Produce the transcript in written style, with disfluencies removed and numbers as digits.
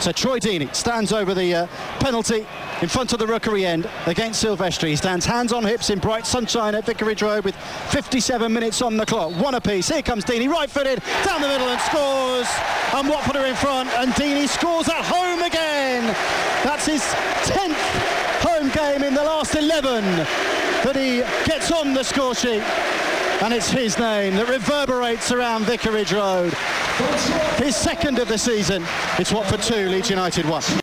So Troy Deeney stands over the penalty in front of the rookery end against Silvestri. He stands hands on hips in bright sunshine at Vicarage Road with 57 minutes on the clock. One apiece. Here comes Deeney, right-footed, down the middle and scores. And Watford are in front, and Deeney scores at home again. That's his 10th home game in the last 11 that he gets on the score sheet. And it's his name that reverberates around Vicarage Road. His second of the season. It's Watford 2, Leeds United 1.